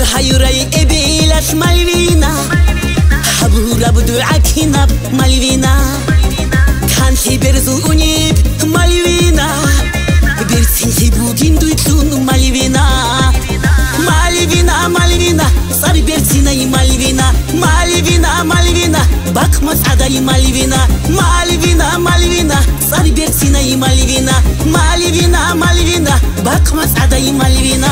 هيوري إبيلت مالفينا حبورا بدوعك هنا مالفينا كان برزو أنيب مالفينا برسين سيبوكين دويتون مالفينا مالفينا مالفينا صار برسينا مالفينا مالفينا مالفينا باك مسعدا مالفينا مالفينا مالفينا صار برسينا مالفينا مالفينا مالفينا باك مسعدا مالفينا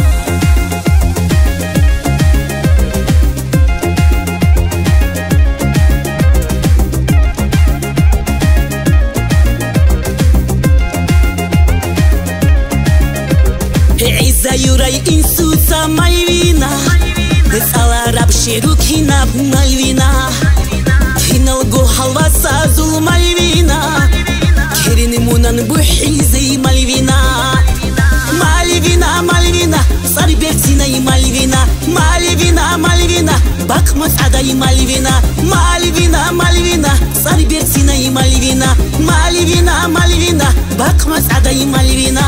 عزة يوري إنسوسا مالفينا على راب شيروكينا مالفينا هنا الجو حلوة سازو مالفينا كرين منان بوحيزي مالفينا مالفينا مالفينا صار بيرتينا مالفينا مالفينا مالفينا باك مسعدا مالفينا مالفينا مالفينا صار بيرتينا مالفينا مالفينا مالفينا باك مسعدا مالفينا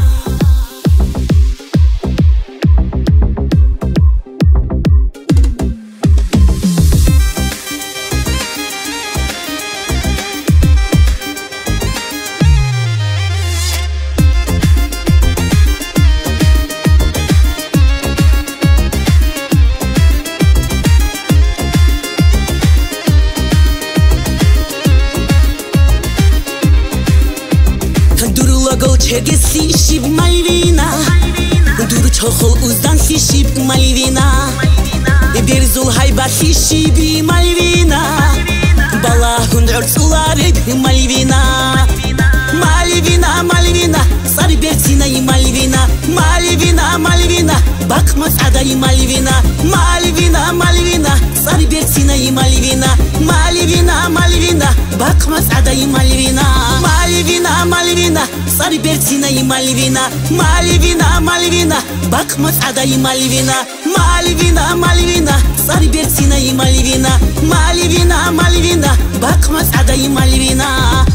Çegesi şib malvina Duru çoğul uzdan şib malvina Berzul haybati şib malvina Balahun ursuları malvina Malvina malvina Sar bertina malvina Malvina malvina Bak masada malvina Malvina malvina Sar bertina malvina Malvina malvina Bak masada malvina Malvina malvina صار بيرتينا مالفينا مالفينا مالفينا باك مسعدا مالفينا مالفينا مالفينا صار بيرتينا مالفينا مالفينا مالفينا باك مسعدا مالفينا